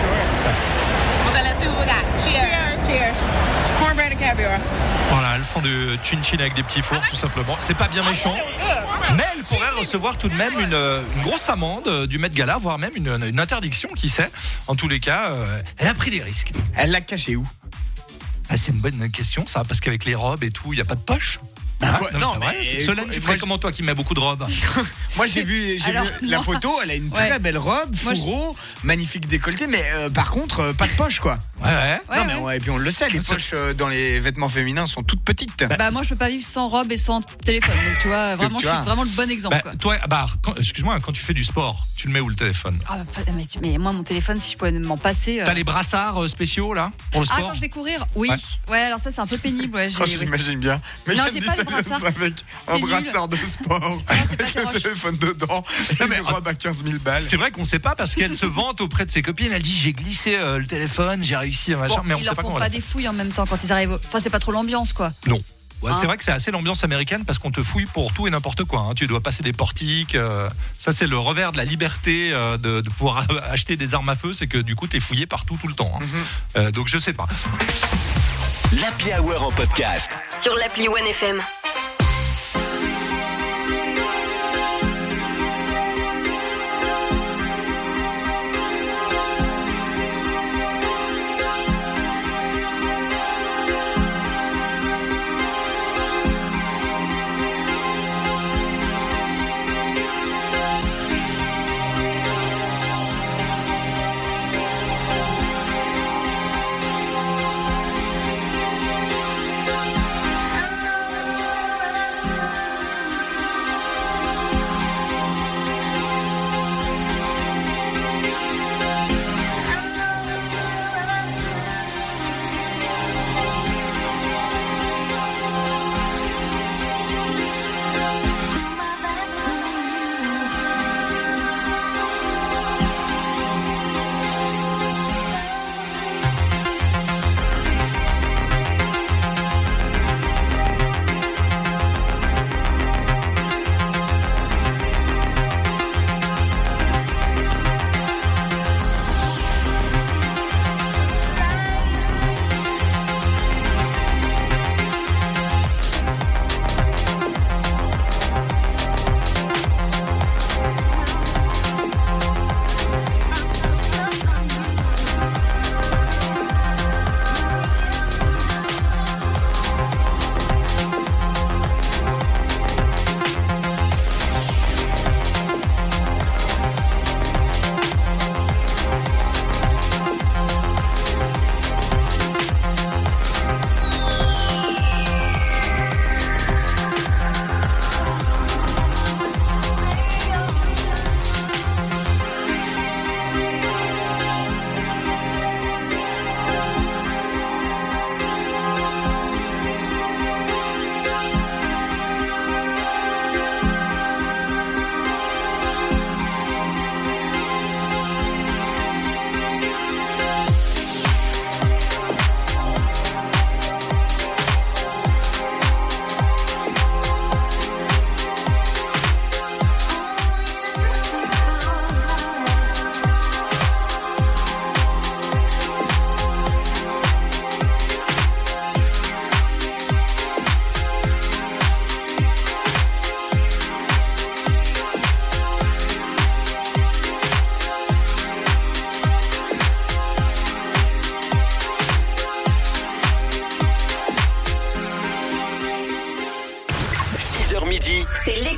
sure. Okay, let's see what we got. Cheers. Cheers. Cornbread and caviar. Voilà, elles font du chin-chin avec des petits fours, tout simplement. C'est pas bien méchant, mais elle pourrait recevoir tout de même une, une grosse amende du Met Gala, voire même une, une interdiction, qui sait. En tous les cas, euh, elle a pris des risques. Elle l'a caché où ? Ah, c'est une bonne question, ça, parce qu'avec les robes et tout, il n'y a pas de poche. Bah, Ah, quoi, non, non, c'est vrai. mais- Solène, tu moi, ferais je- comment, toi qui mets beaucoup de robes ? Moi j'ai vu, j'ai Alors, vu la moi- photo, elle a une Ouais. très belle robe, Moi, je- fourreau, magnifique décolleté, mais euh, par contre euh, pas de poche quoi. Ouais, ouais. Ouais, non mais ouais. on- et puis on le sait, les C'est- poches euh, dans les vêtements féminins sont toutes petites. Bah moi je peux pas vivre sans robe et sans téléphone. Donc tu vois, vraiment tu je suis vois. vraiment le bon exemple. Bah, quoi. toi, bah, quand- excuse-moi, quand tu fais du sport, tu le mets où le téléphone ? Ah, pas- mais, tu- mais moi mon téléphone si je pouvais m'en passer. euh, T'as les brassards euh, spéciaux là pour le Ah sport quand je vais courir, oui. Ouais. Ouais, alors ça c'est un peu pénible. Ouais, j'ai- Oh, oui. j'imagine bien. Mais Non, il y a j'ai des pas de salons brassard. avec C'est un nul. brassard de sport, c'est pas avec tes le roches. téléphone dedans, et une robe à quinze mille balles. C'est vrai qu'on sait pas parce qu'elle se vante auprès de ses copines. Elle dit j'ai glissé euh, le téléphone, j'ai réussi, machin, Bon, mais on ils sait leur pas font comment. pas elle a des fouilles en même temps quand ils arrivent. au- Enfin c'est pas trop l'ambiance quoi. fait. Non. Ouais, Hein. c'est vrai que c'est assez l'ambiance américaine parce qu'on te fouille pour tout et n'importe quoi. Hein. Tu dois passer des portiques. euh, ça, c'est le revers de la liberté euh, de, de pouvoir acheter des armes à feu. C'est que du coup, t'es fouillé partout tout le temps. Hein. Euh, donc, je sais pas. L'Happy Hour en podcast. Sur l'appli One F M. I know that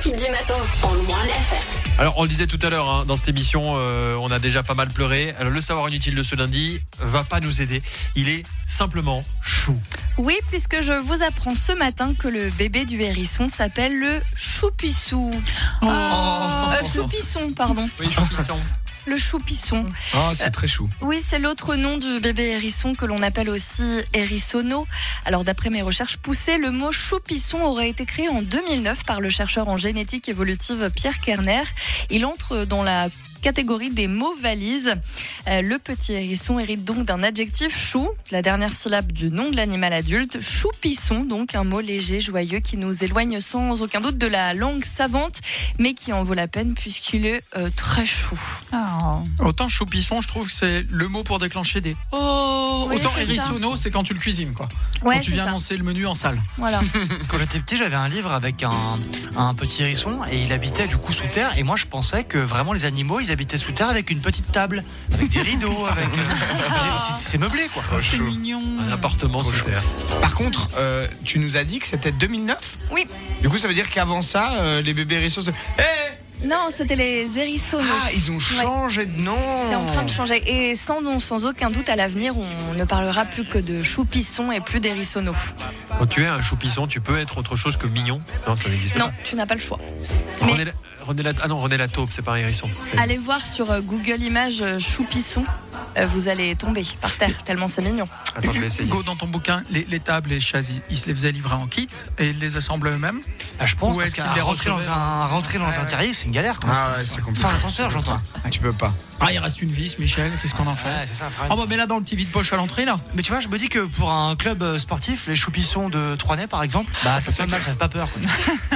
l'équipe du matin. On One F M. Alors, on le disait tout à l'heure, hein, dans cette émission, euh, on a déjà pas mal pleuré. Alors, le savoir inutile de ce lundi va pas nous aider. Il est simplement chou. Oui, puisque je vous apprends ce matin que le bébé du hérisson s'appelle le choupissou. Oh. Euh, choupisson, pardon. Oui, choupisson. Le choupisson. Oh, c'est euh, très chou. Oui, c'est l'autre nom du bébé hérisson que l'on appelle aussi hérissonneau. Alors, d'après mes recherches poussées, le mot choupisson aurait été créé en deux mille neuf par le chercheur en génétique évolutive Pierre Kerner. Il entre dans la catégorie des mots valises. Euh, le petit hérisson hérite donc d'un adjectif chou, la dernière syllabe du nom de l'animal adulte. Choupisson, donc un mot léger, joyeux, qui nous éloigne sans aucun doute de la langue savante, mais qui en vaut la peine puisqu'il est euh, très chou. Oh. Autant choupisson, je trouve que c'est le mot pour déclencher des oh. Oui, Autant c'est hérissonneau, c'est quand tu le cuisines, quoi. Ouais, quand tu c'est viens ça. annoncer le menu en salle. Voilà. Quand j'étais petit, j'avais un livre avec un, un petit hérisson et il habitait du coup sous terre. Et moi, je pensais que vraiment les animaux, ils habitaient sous terre avec une petite table, avec des rideaux, avec. Euh, c'est, c'est meublé, quoi. Oh, c'est mignon. Un appartement sous terre. Par contre, euh, tu nous as dit que c'était deux mille neuf. Oui. Du coup, ça veut dire qu'avant ça, euh, les bébés hérissons. Se... Hey Non, c'était les hérissonneaux. Ah, ils ont changé de nom. C'est en train de changer. Et sans, sans aucun doute, à l'avenir, on ne parlera plus que de choupisson et plus d'hérissonneaux. Quand tu es un choupisson, tu peux être autre chose que mignon. Non, ça n'existe Non, pas. tu n'as pas le choix. René, la... René la... Ah non, René la taupe, c'est pas un hérisson. Allez voir sur euh, Google Images euh, choupisson. Euh, vous allez tomber par terre, tellement c'est mignon. Attends, je vais essayer. Go, dans ton bouquin, les, les tables, les chaises, ils, ils se les faisaient livrer en kit et ils les assemblaient eux-mêmes. Ah, je pense Ou parce est-ce qu'à qu'ils les rentrer dans recevaient un, rentrer dans un terrier, c'est une galère, quoi. Ah ouais, c'est compliqué. Sans l'ascenseur, j'entends. Tu peux pas. Ah, il reste une vis, Michel, qu'est-ce qu'on en fait? Ouais, c'est ça. Oh, bah, mais là, dans le petit vide-poche à l'entrée, là. Mais tu vois, je me dis que pour un club euh, sportif, les choupissons de Troisnay, par exemple, bah ça sonne mal, ça fait pas peur, quoi.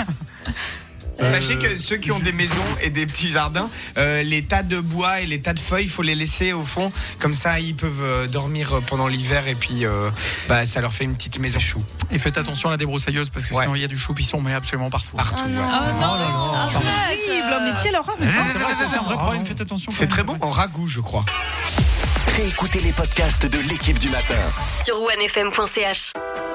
Sachez que ceux qui ont des maisons et des petits jardins, euh, les tas de bois et les tas de feuilles, il faut les laisser au fond. Comme ça, ils peuvent euh, dormir pendant l'hiver et puis euh, bah, ça leur fait une petite maison chou. Et faites attention à la débroussailleuse parce que Ouais. sinon il y a du choupisson, mais absolument partout. Partout. Oh non. ouais. Oh non, là là. ah, c'est horrible. Mais quelle horreur. mais Ouais, enfin, c'est vrai, c'est, c'est un vrai problème, faites attention. C'est très bon en ragoût, je crois. Réécoutez les podcasts de l'équipe du matin. Sur one f m point c h.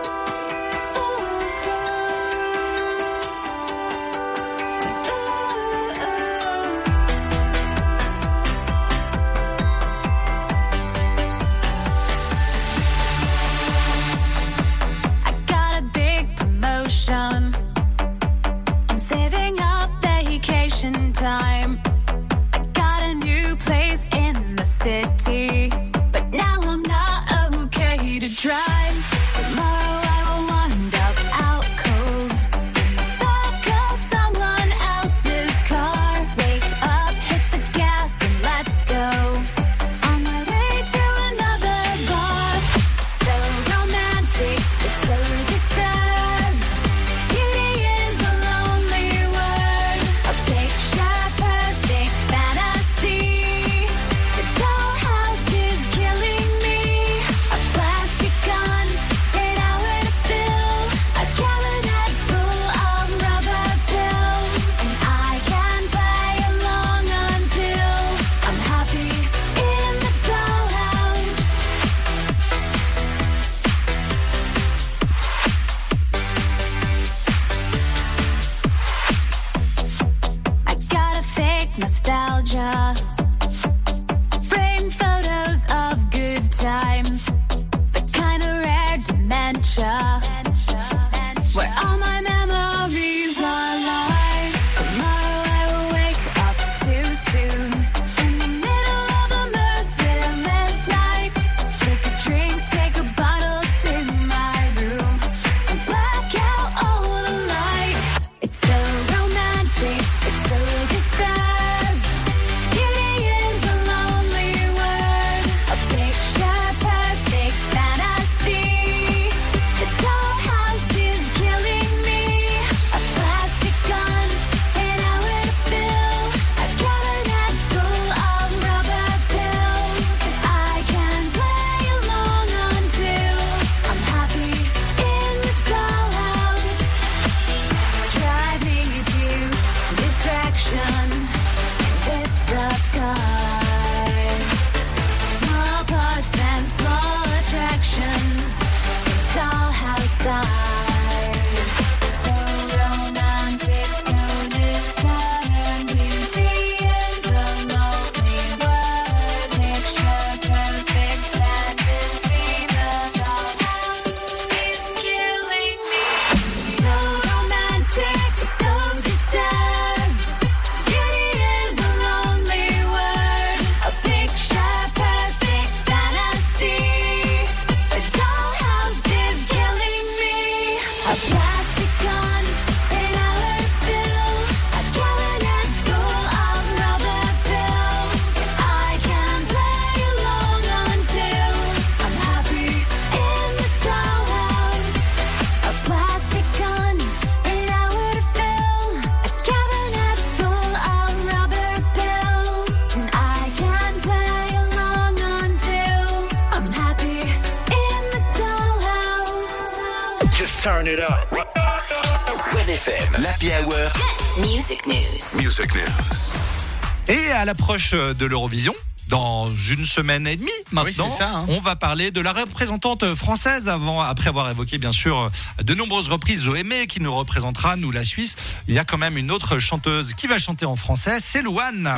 I got a big promotion. I'm saving up vacation time. I got a new place in the city, but now I'm not okay to drive tomorrow. Just turn it up. One F M, l'Happy Hour. Music News. Music News. Et à l'approche de l'Eurovision, dans une semaine et demie maintenant, Oui, c'est ça, hein. on va parler de la représentante française avant, après avoir évoqué bien sûr de nombreuses reprises Zoémé qui nous représentera, nous la Suisse. Il y a quand même une autre chanteuse qui va chanter en français, c'est Louane.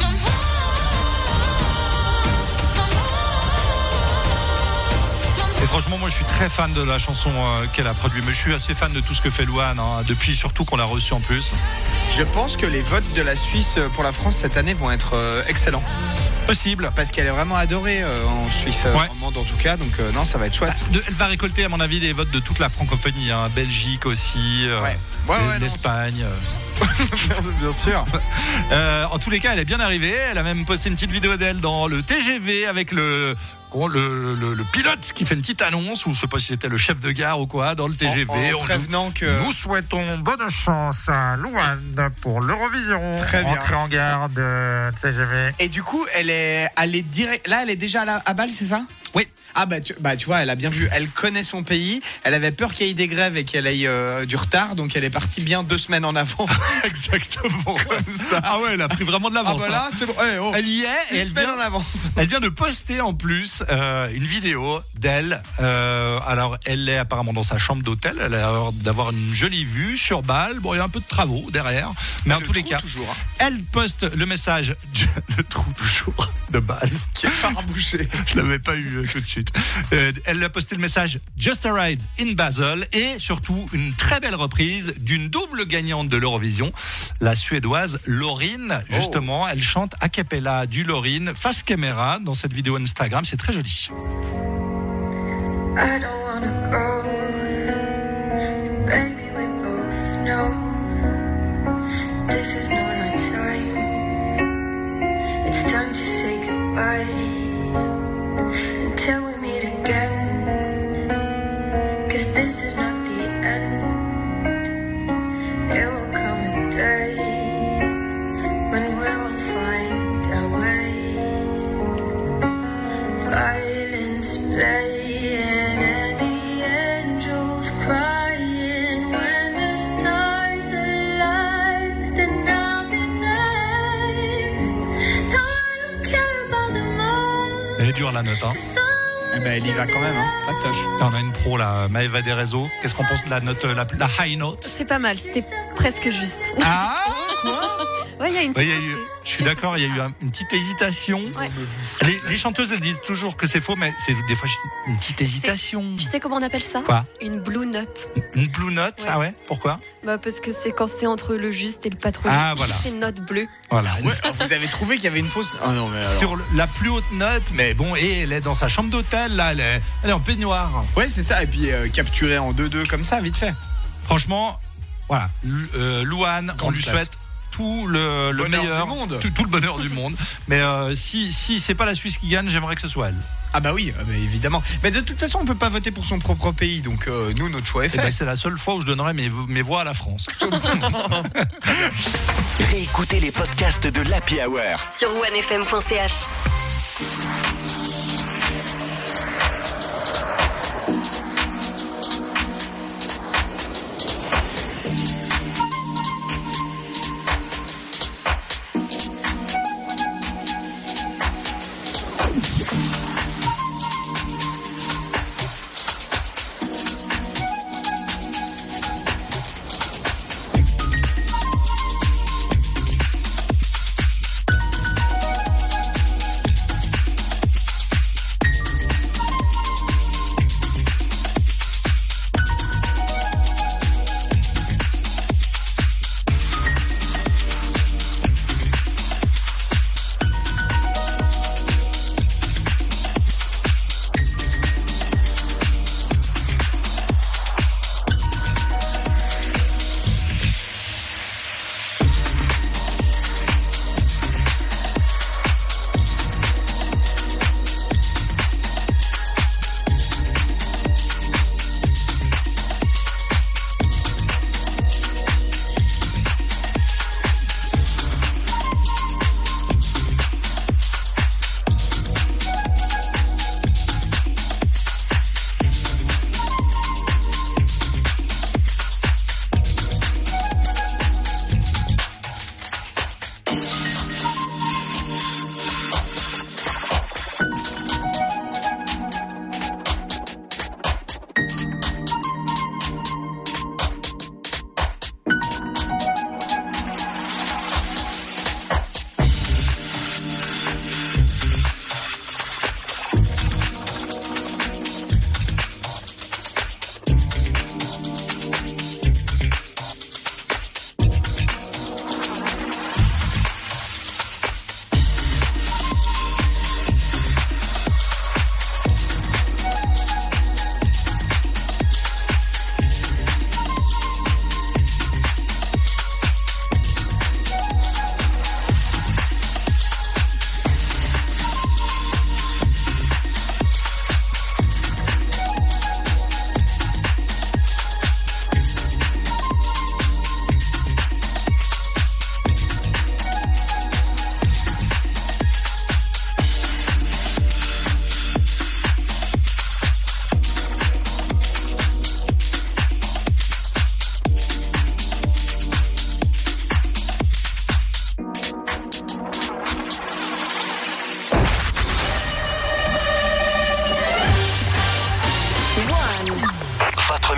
Et franchement, moi je suis très fan de la chanson euh, qu'elle a produite, mais je suis assez fan de tout ce que fait Louane, hein, depuis surtout qu'on l'a reçue en plus. Je pense que les votes de la Suisse pour la France cette année vont être euh, excellents. Possible. Parce qu'elle est vraiment adorée euh, en Suisse euh, Ouais. romande en tout cas, donc euh, non, ça va être chouette. De- elle va récolter à mon avis des votes de toute la francophonie, hein, Belgique aussi, euh, Ouais. Ouais, ouais, non, l'Espagne. euh. Bien sûr. Euh, en tous les cas, elle est bien arrivée. Elle a même posté une petite vidéo d'elle dans le T G V avec le le, le, le pilote qui fait une petite annonce, ou je sais pas si c'était le chef de gare ou quoi, dans le T G V. En- en On prévenant nous, que- nous souhaitons bonne chance à Louane pour l'Eurovision. Très bien. Entrée en gare de T G V. Et du coup, elle est, elle est direct. Là, elle est déjà à, la, à Bâle, c'est ça? Oui. Ah bah tu, bah tu vois, elle a bien vu. Elle connaît son pays. Elle avait peur qu'il y ait des grèves et qu'elle ait euh, du retard, donc elle est partie bien deux semaines en avance. Exactement. Comme ça. Ah ouais, elle a pris vraiment de Ah l'avance. bah là, c'est bon. Eh, oh. Elle y est et Une elle semaine vient, en avance. elle vient de poster en plus euh, une vidéo d'elle. Euh, alors, elle est apparemment dans sa chambre d'hôtel. Elle a l'air d'avoir une jolie vue sur Bâle. Bon, il y a un peu de travaux derrière, mais en Le tous les trou, cas, toujours, hein. elle poste le message le trou toujours de Bâle Qui est pas rebouché. Je l'avais pas eu euh, tout de suite. Euh, elle a posté le message Just a Ride in Basel et surtout une très belle reprise d'une double gagnante de l'Eurovision, la suédoise Loreen. Justement, elle chante a cappella du Loreen face caméra dans cette vidéo Instagram. C'est très joli. I don't wanna go, baby, we both know this is not our time. It's time to say goodbye until we meet again. 'Cause this is not the end. It will come a day when we'll find our way. Violins playing and the angels crying. When the stars align, then I'll be there. No, I don't care about the moon. Elle est dure la note, hein. Eh ben, elle y va quand même, hein. Fastoche. Tiens, on a une pro là, Maëva des réseaux. Qu'est-ce qu'on pense de la note, la, la high note? C'est pas mal, c'était presque juste. Ah Ouais, il y a une Ouais, petite il y a eu- fausseté. je suis d'accord, il y a eu un- une petite hésitation. Ouais. Les, les chanteuses, elles disent toujours que c'est faux, mais c'est des fois une petite hésitation. Tu sais comment on appelle ça? Quoi? Une blue note. Une blue note? Ouais. Ah ouais? Pourquoi? Bah parce que c'est quand c'est entre le juste et le pas trop Ah, juste. voilà. C'est une note bleue. Voilà. Ouais, alors, vous avez trouvé qu'il y avait une fausse. Ah non, mais alors. Sur le- la plus haute note, mais bon, et elle est dans sa chambre d'hôtel, là, elle est, elle est en peignoir. Ouais, c'est ça. Et puis euh, capturé en deux deux comme ça, vite fait. Franchement, voilà, Lu- euh, Louane, on Grande lui classe. souhaite tout le, le Bonheur meilleur, du monde. Tout, tout le bonheur du monde. Mais euh, si, si c'est pas la Suisse qui gagne, j'aimerais que ce soit elle. Ah bah oui, ah bah évidemment. Mais de toute façon, on peut pas voter pour son propre pays, donc euh, nous, notre choix est Et fait. ben, c'est la seule fois où je donnerai mes, mes voix à la France. Réécoutez les podcasts de l'Happy Hour. Sur one f m point c h.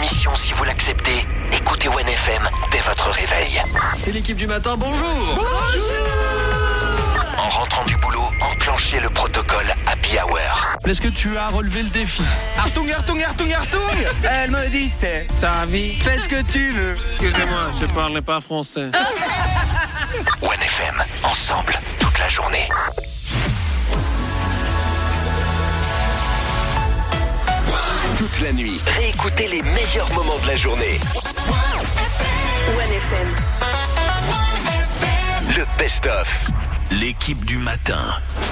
mission si vous l'acceptez. Écoutez One F M dès votre réveil. C'est l'équipe du matin, bonjour. En rentrant du boulot, enclenchez le protocole Happy Hour. Est-ce que tu as relevé le défi? Artung, Artung, Artung, Artung. Elle me dit c'est ta vie, fais ce que tu veux. Excusez-moi, je parle pas français. One F M, ensemble, toute la journée. Toute la nuit, réécoutez les meilleurs moments de la journée. One F M. Le best-of. L'équipe du matin.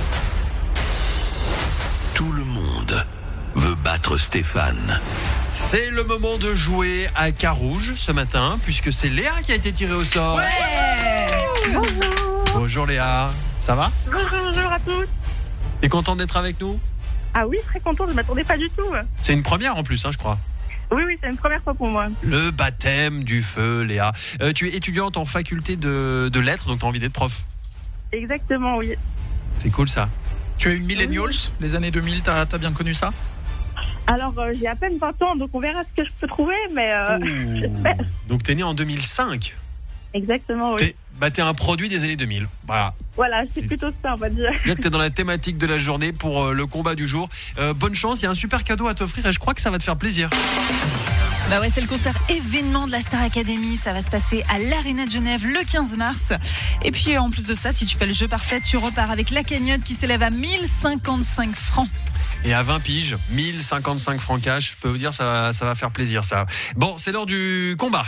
Tout le monde veut battre Stéphane. C'est le moment de jouer à Carouge ce matin, puisque c'est Léa qui a été tirée au sort. Ouais. Bonjour. Bonjour Léa, ça va? Bonjour, bonjour à tous. T'es contente d'être avec nous? Ah oui, très contente, je m'attendais pas du tout. C'est une première en plus, hein, je crois. Oui, oui, c'est une première fois pour moi. Le baptême du feu, Léa. Euh, tu es étudiante en faculté de, de lettres, donc tu as envie d'être prof. Exactement, oui. C'est cool ça. Tu as eu Millennials, les années deux mille, t'as as bien connu ça? Alors, euh, j'ai à peine vingt ans, donc on verra ce que je peux trouver, mais euh, j'espère. Donc t'es né en deux mille cinq. Exactement, oui. T'es, bah, t'es un produit des années deux mille. Voilà. Voilà, c'est plutôt ça, on va dire. Bien que t'es dans la thématique de la journée pour euh, le combat du jour. Euh, bonne chance, il y a un super cadeau à t'offrir et je crois que ça va te faire plaisir. Bah ouais, c'est le concert événement de la Star Academy. Ça va se passer à l'Arena de Genève le quinze mars. Et puis en plus de ça, si tu fais le jeu parfait, tu repars avec la cagnotte qui s'élève à mille cinquante-cinq francs. Et à vingt piges, mille cinquante-cinq francs cash, je peux vous dire, ça va, ça va faire plaisir ça. Bon, c'est l'heure du combat.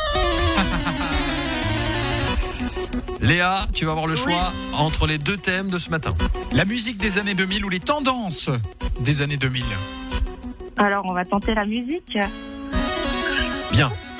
Léa, tu vas avoir le choix oui. entre les deux thèmes de ce matin. La musique des années deux mille ou les tendances des années deux mille. Alors, on va tenter la musique. Bien.